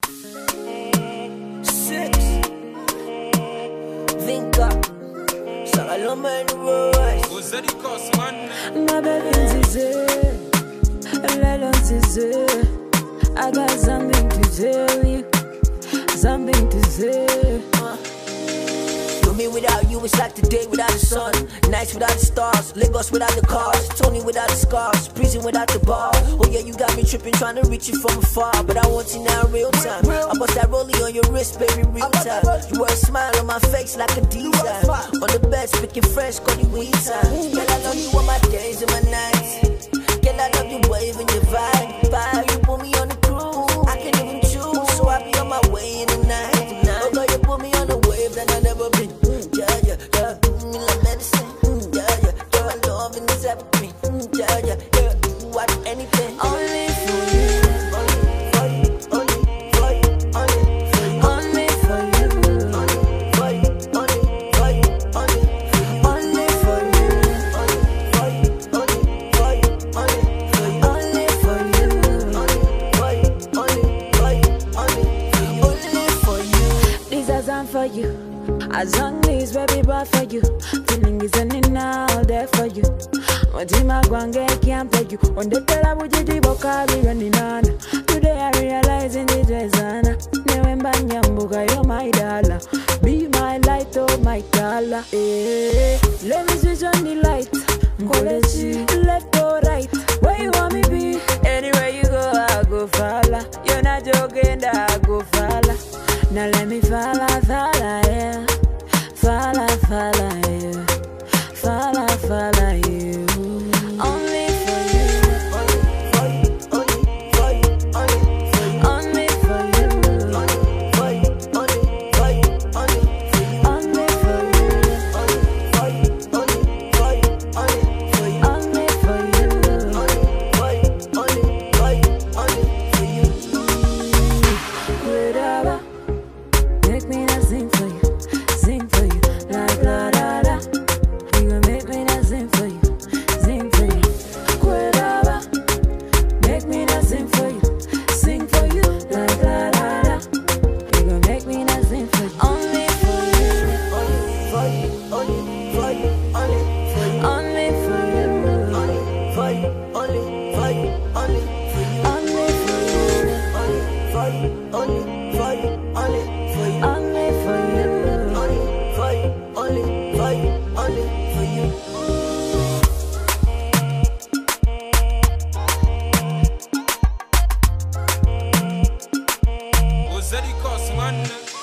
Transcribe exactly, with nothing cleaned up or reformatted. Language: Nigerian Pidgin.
Six Vinca Sagaloma and Royce Nabel Nzize Lelo Nzize I got something to tell you, something to say. uh. Me without you, it's like the day without the sun. Nights without the stars, Lagos without the cars, Tony without the scars, prison without the bars. Oh yeah, you got me tripping, trying to reach you from afar, but I want you now in real time. I bust that rollie on your wrist, baby, real time. You wear a smile on my face like a design. On the bed, speaking fresh, call you weed time. Girl, I love you on my days and my nights. Girl, I love you waving your vibe. Vibe, you put me on the cruise. I can't even choose, so I be on my way in the night. Oh girl, you put me on the wave that I never been. Yeah, yeah, yeah, me like medicine. Yeah, yeah, yeah, my loving is everything. Yeah, yeah, yeah, do I do anything? Only for you, only for you, only for you, only for you, only for you, only for you, only for you, only for you, only for you, only for you, only for you, only for you, only for you, only for you, only for you, only for you, only for you. These are done for you. As long as baby bought for you, feeling is running now there for you. What in my guange can't play you. On the tell I would you do be running on. Today I realize in the desana. Never nyambuka you're my dollar. Be my light, oh my dollar. Eh, let me switch on the light. Call it left or right. Where you want me be? Anywhere you go, I go follow. You're not joking, I go follow. Now let me follow, follow, yeah. Follow, follow you. Follow, follow you. Only for you. Only for you, only for you, only for you, Only for you. only for you, only for you, only for you, Only for you. only for you, only for you, only for you, Only for you. only for you, only for you, only for you. Whatever. Make me not sing for you. Sing for you. Like la da da. You gon' make me not sing for you. Sing for you. Whatever. Make me not sing for you. Sing for you. Like la da da. You gon' make me not sing for you. Only for you. Only for you, only for you, only for you, Only for you. only for you, only for you, only for you, Only for you. only for you, only for you, only for you, Only for you. only for you, only for you, only for you. Ozeri Kosman.